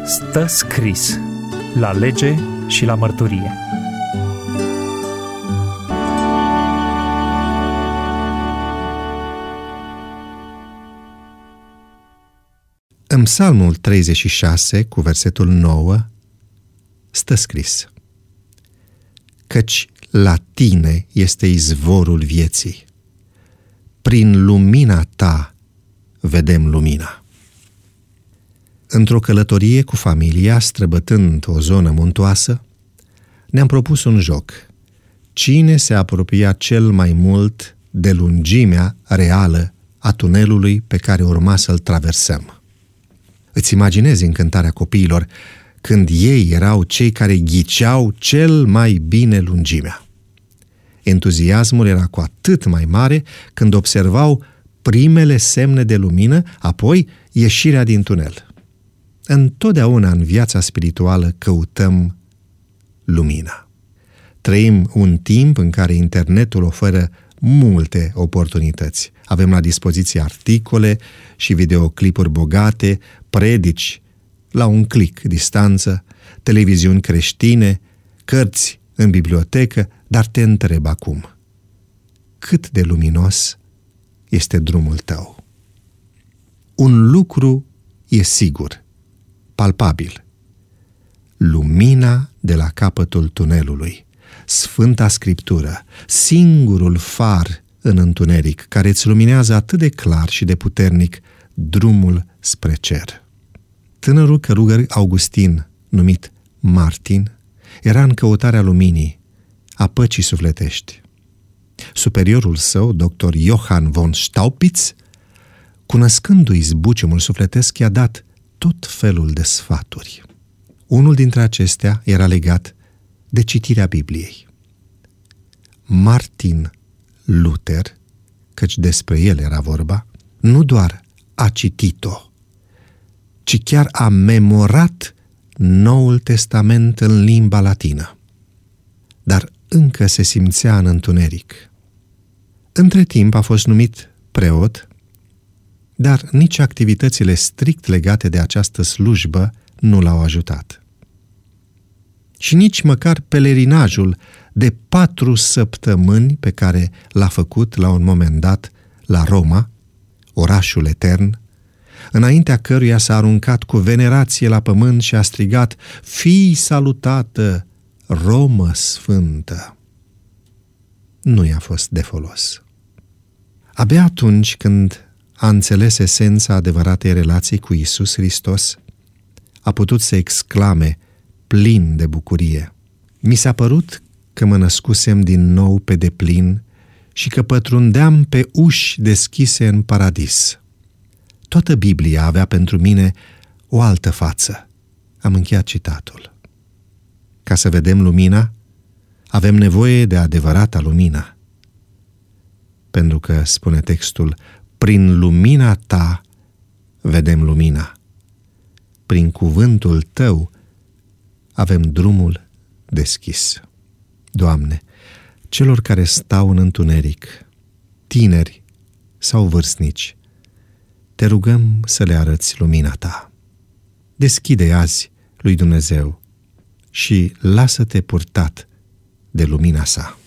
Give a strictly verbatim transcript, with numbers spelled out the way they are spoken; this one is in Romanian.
Stă scris la lege și la mărturie. În Psalmul treizeci și șase, cu versetul nouă, stă scris: Căci la tine este izvorul vieții, prin lumina ta vedem lumina. Într-o călătorie cu familia, străbătând o zonă muntoasă, ne-am propus un joc. Cine se apropia cel mai mult de lungimea reală a tunelului pe care urma să-l traversăm? Îți imaginezi încântarea copiilor când ei erau cei care ghiceau cel mai bine lungimea. Entuziasmul era cu atât mai mare când observau primele semne de lumină, apoi ieșirea din tunel. Întotdeauna în viața spirituală căutăm lumina. Trăim un timp în care internetul oferă multe oportunități. Avem la dispoziție articole și videoclipuri bogate, predici la un click distanță, televiziuni creștine, cărți în bibliotecă, dar te întreb acum, cât de luminos este drumul tău? Un lucru e sigur, palpabil: lumina de la capătul tunelului, Sfânta Scriptură, singurul far în întuneric care îți luminează atât de clar și de puternic drumul spre cer. Tânărul călugăr Augustin, numit Martin, era în căutarea luminii, a păcii sufletești. Superiorul său, doctor Johann von Staupitz, cunoscându-i zbuciumul sufletesc, i-a dat tot felul de sfaturi. Unul dintre acestea era legat de citirea Bibliei. Martin Luther, căci despre el era vorba, nu doar a citit-o, ci chiar a memorat Noul Testament în limba latină. Dar încă se simțea în întuneric. Între timp a fost numit preot, dar nici activitățile strict legate de această slujbă nu l-au ajutat. Și nici măcar pelerinajul de patru săptămâni pe care l-a făcut la un moment dat la Roma, orașul etern, înaintea căruia s-a aruncat cu venerație la pământ și a strigat: Fii salutată, Romă Sfântă! Nu i-a fost de folos. Abia atunci când a înțeles esența adevăratei relații cu Iisus Hristos, a putut să exclame, plin de bucurie: Mi s-a părut că mă născusem din nou pe deplin și că pătrundeam pe uși deschise în paradis. Toată Biblia avea pentru mine o altă față. Am încheiat citatul. Ca să vedem lumina, avem nevoie de adevărata lumină. Pentru că, spune textul, prin lumina ta vedem lumina. Prin cuvântul tău avem drumul deschis. Doamne, celor care stau în întuneric, tineri sau vârstnici, te rugăm să le arăți lumina ta. Deschide azi lui Dumnezeu și lasă-te purtat de lumina sa.